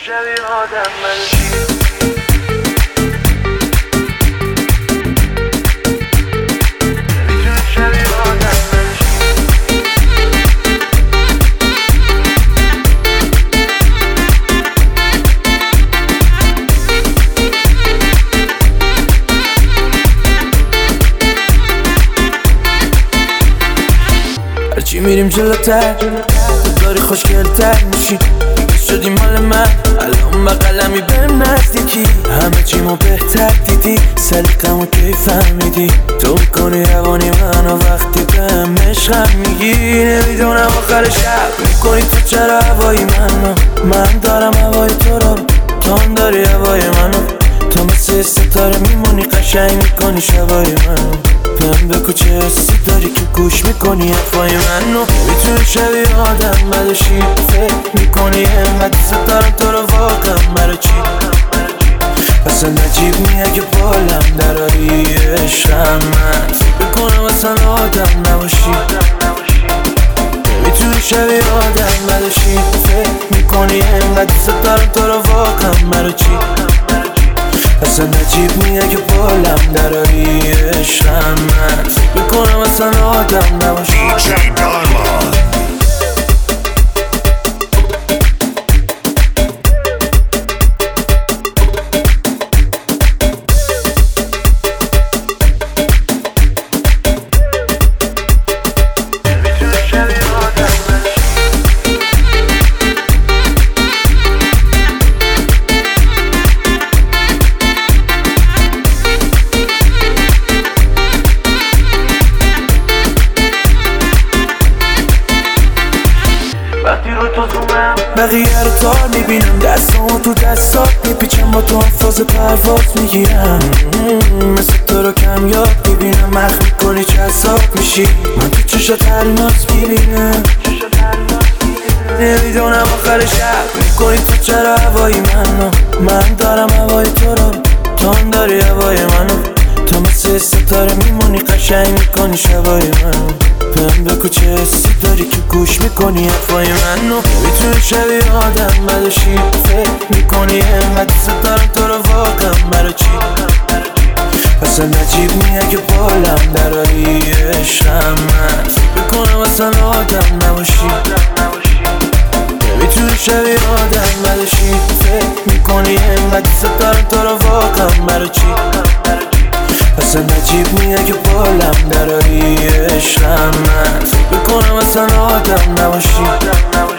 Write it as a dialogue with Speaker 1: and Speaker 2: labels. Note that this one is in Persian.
Speaker 1: شبیه آدم باشی.
Speaker 2: هرچی میریم جلوتر داری خوشگلتر میشی. شدی مال من الان بقلمی به نزدیکی. همه چیمو بهتر دیدی، سلیقمو کی فهمیدی. تو میکنی روانی منو وقتی بهم عشقم میگی. نمیدونم آخر شب میکنی تو چرا هوای من دارم هوای تو رو، تو هم داری هوای منو. تو مثل ستاره میمونی، قشنگ میکنی شبای منو. بهم بگو چه حسی داری که گوش میکنی حرفای منو. میتونی شبیه آدم بدشی، فکر میکنی همت ستارم تو رو واقعا برای چی. اصلا نجیب میه که بالم دراری عشقم. من فکر میکنم اصلا آدم نباشی. میتونی شبیه آدم بدشی، فکر میکنی همت ستارم تو رو واقعا برای چی. اصلا نجیب میه که بالم دراری عشقم. من فکر میکنم اصلا آدم نباشی.
Speaker 1: وقتی رو تو زومم
Speaker 2: بقیه رو تار میبینم، دستامو تو دستات میپیچم، با تو هم فاز پرواز میگیرم. مثل تو رو کم یاد میبینم، مخ میکنی جذاب میشی. من تو چشات الماس میبینم. نمیدونم آخر شب میکنی تو چرا هوای من دارم هوای تو رو، تو هم داری هوای منو. تو مثل ستاره میمونی، قشنگ میکنی شبای منو. بهم بگو چه حسی داری که گوش میکنی حرفای منو. میتونی شبیه آدم بدشی، فکر میکنی همت ستارم تو رو واقعا برای چی. اصلا نجیب میه که بالم دراری عشقم. من فکر میکنم اصلا آدم نباشی. میتونی شبیه آدم بدشی، فکر میکنی همت ستارم تو رو واقعا برای چی. اصلا نجیب میه که بالم دراری عشقم. من فکر میکنم اصلا آدم نباشی.